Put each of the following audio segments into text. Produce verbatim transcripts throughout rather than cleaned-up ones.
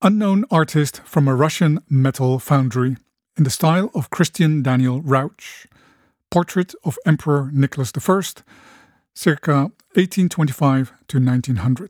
unknown artist from a Russian metal foundry, in the style of Christian Daniel Rauch. Portrait of Emperor Nicholas the First, circa eighteen twenty-five to nineteen hundred.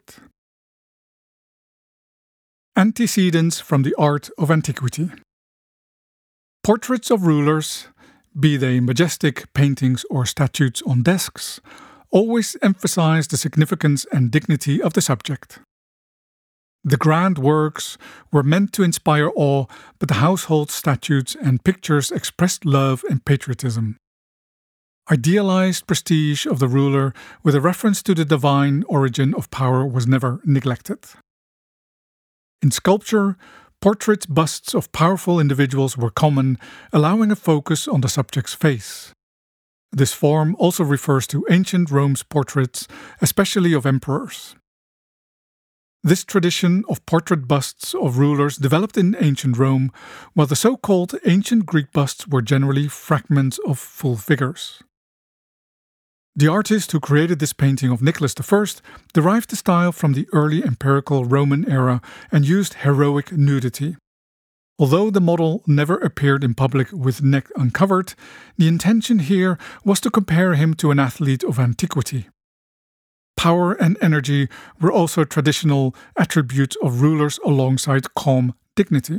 Antecedents from the art of antiquity. Portraits of rulers, be they majestic paintings or statues on desks, always emphasize the significance and dignity of the subject. The grand works were meant to inspire awe, but the household statues and pictures expressed love and patriotism. Idealized prestige of the ruler with a reference to the divine origin of power was never neglected. In sculpture, portraits busts of powerful individuals were common, allowing a focus on the subject's face. This form also refers to ancient Rome's portraits, especially of emperors. This tradition of portrait busts of rulers developed in ancient Rome, while the so-called ancient Greek busts were generally fragments of full figures. The artist who created this painting of Nicholas the First derived the style from the early empirical Roman era and used heroic nudity. Although the model never appeared in public with neck uncovered, the intention here was to compare him to an athlete of antiquity. Power and energy were also traditional attributes of rulers alongside calm dignity.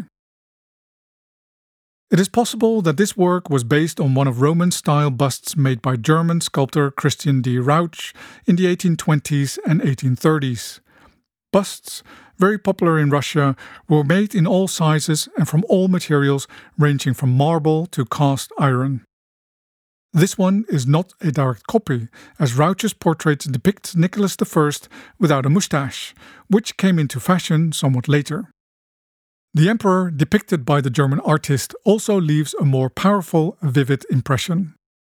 It is possible that this work was based on one of Roman-style busts made by German sculptor Christian D. Rauch in the eighteen twenties and eighteen thirties. Busts, very popular in Russia, were made in all sizes and from all materials ranging from marble to cast iron. This one is not a direct copy, as Rauch's portrait depicts Nicholas the First without a moustache, which came into fashion somewhat later. The emperor depicted by the German artist also leaves a more powerful, vivid impression.